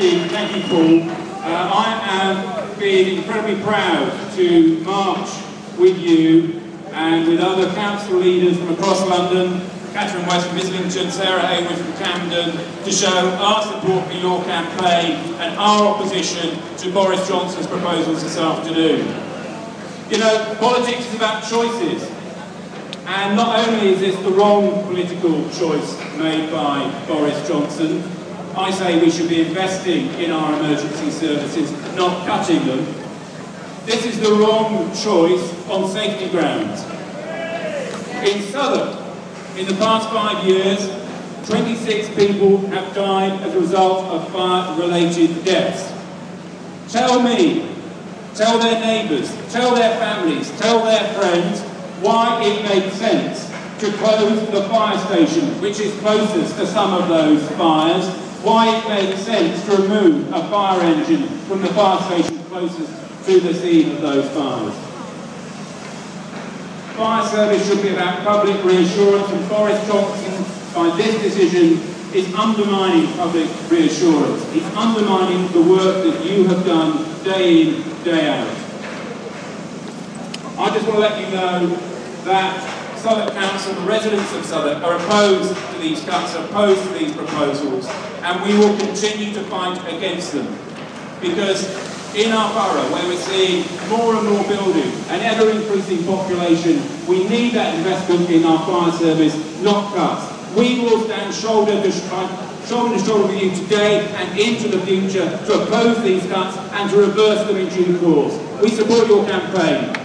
Thank you, Paul. I have been incredibly proud to march with you and with other council leaders from across London, Catherine West from Islington, Sarah Hayward from Camden, to show our support for your campaign and our opposition to Boris Johnson's proposals this afternoon. You know, politics is about choices. And not only is this the wrong political choice made by Boris Johnson, I say we should be investing in our emergency services, not cutting them. This is the wrong choice on safety grounds. In Southwark, in the past 5 years, 26 people have died as a result of fire-related deaths. Tell me, tell their neighbours, tell their families, tell their friends why it makes sense to close the fire station which is closest to some of those fires, why it makes sense to remove a fire engine from the fire station closest to the scene of those fires. Fire service should be about public reassurance, and Boris Johnson, by this decision, is undermining public reassurance. He's undermining the work that you have done day in, day out. I just want to let you know that Southwark Council, the residents of Southwark, are opposed to these cuts, are opposed to these proposals, and we will continue to fight against them. Because in our borough, where we're seeing more and more building, an ever-increasing population, we need that investment in our fire service, not cuts. We will stand shoulder to shoulder with you today and into the future to oppose these cuts and to reverse them in due course. We support your campaign.